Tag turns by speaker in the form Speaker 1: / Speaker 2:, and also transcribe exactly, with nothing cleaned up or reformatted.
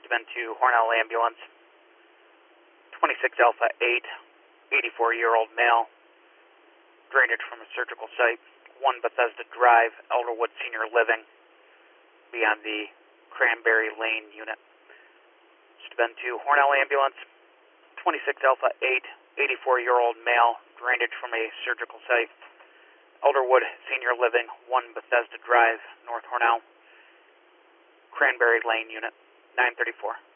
Speaker 1: been to Hornell Ambulance, twenty-six Alpha eight, eighty-four-year-old male, drainage from a surgical site, one Bethesda Drive, Elderwood Senior Living, beyond the Cranberry Lane unit. It's been to Hornell Ambulance, twenty-six Alpha eight, eighty-four-year-old male, drainage from a surgical site, Elderwood Senior Living, one Bethesda Drive, North Hornell, Cranberry Lane unit, nine thirty-four.